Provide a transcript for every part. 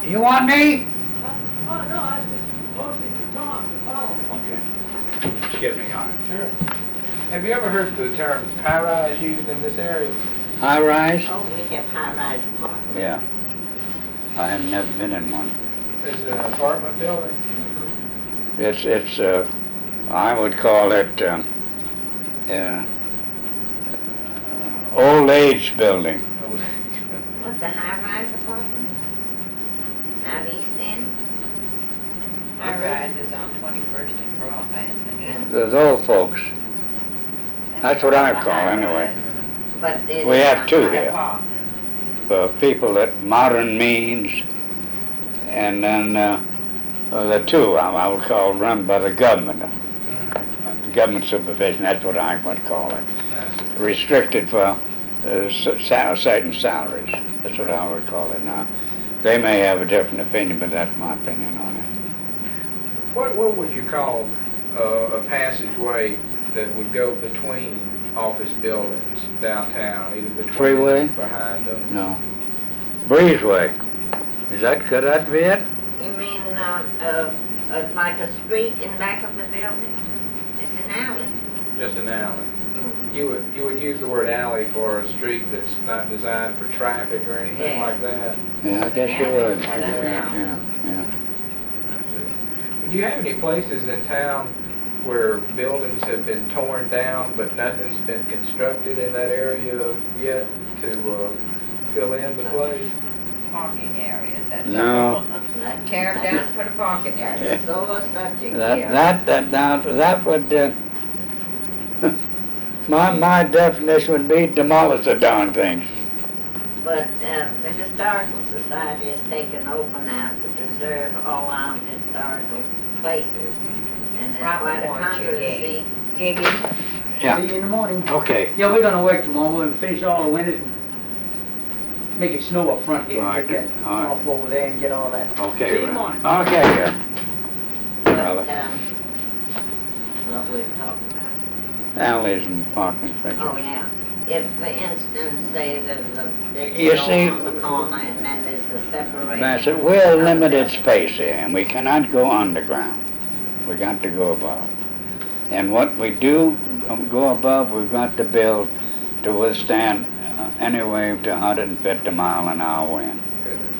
You want me? Oh, no, I was just posting to Tom to follow. Okay. Skip me on it. Sure. Have you ever heard the term high-rise used in this area? High rise? Oh, we have high-rise apartments. Yeah. I have never been in one. It's an apartment building. It's I would call it, old age building. What, the high-rise apartments? Out east end? High rise is on 21st and Broadband. There's old folks. That's what I call anyway. But it We is have not two high- here. For people that modern means, and then the two I would call run by the government. Government supervision, that's what I would call it. Restricted for certain salaries. That's what I would call it now. They may have a different opinion, but that's my opinion on it. What would you call a passageway that would go between office buildings downtown, either between Freeway? behind them? No. Breezeway. Could that be it? You mean, like a street in back of the building? It's an alley. Just an alley. You would use the word alley for a street that's not designed for traffic or anything Yeah. like that? Yeah, I guess you would. Yeah. Yeah. Do you have any places in town where buildings have been torn down but nothing's been constructed in that area yet to fill in the place? Parking areas, that's No. all. Tear them down, put a parking area. That's a sore subject here. That would, my definition would be demolish the darn things. But the Historical Society has taken over now to preserve all our historical places. And there's Robert quite a wants you controversy. Giggy. Yeah. See you in the morning. Okay. Yeah, we're gonna work tomorrow and finish all the windows and make it snow up front here. All right, Get that all right. off over there and get all that. Okay. See you in the morning. Okay, yeah. But, Brother. what we're talking about. Alleys and parking Oh, sections. yeah. If, for instance, say there's a big You snow see- on the corner and then there's a separation. That's it. We're limited space here, and we cannot go underground. We got to go above. And what we do go above, we've got to build to withstand anyway to 150 mile an hour wind. Goodness.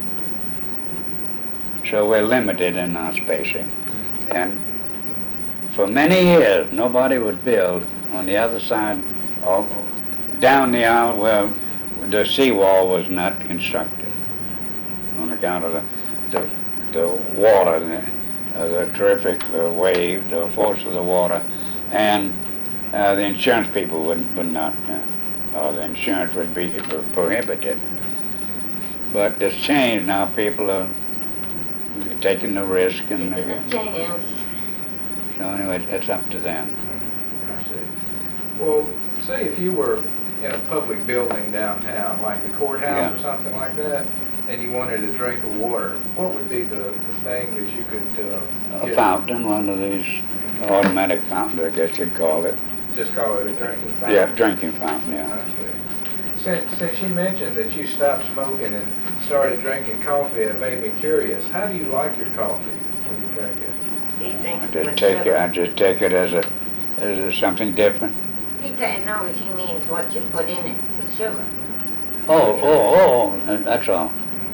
So we're limited in our spacing. And for many years, nobody would build on the other side or down the aisle where the seawall was not constructed on account of the water, the terrific wave, the force of the water, and the insurance people would not, or the insurance would be prohibited. But it's changed now. People are taking the risk, and Taking a chance. so anyway, it's up to them. I see. Well, say if you were in a public building downtown, like the courthouse Yeah. or something like that, and you wanted a drink of water, what would be the thing that you could A get? fountain, one of these automatic fountains, I guess you'd call it. Just call it a drinking fountain? Yeah, drinking fountain, I yeah. see. Since you mentioned that you stopped smoking and started drinking coffee, it made me curious. How do you like your coffee when you drink it? He thinks I it just was take it. sugar. I just take it as something different. No, he means what you put in it, the sugar. Oh, that's all.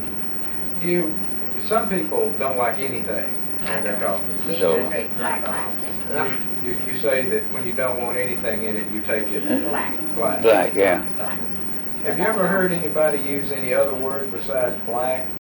Some people don't like anything in their coffee. He So- just takes black coffee. You say that when you don't want anything in it, you take it Black. black. Black, yeah. Black. Have you ever heard anybody use any other word besides black?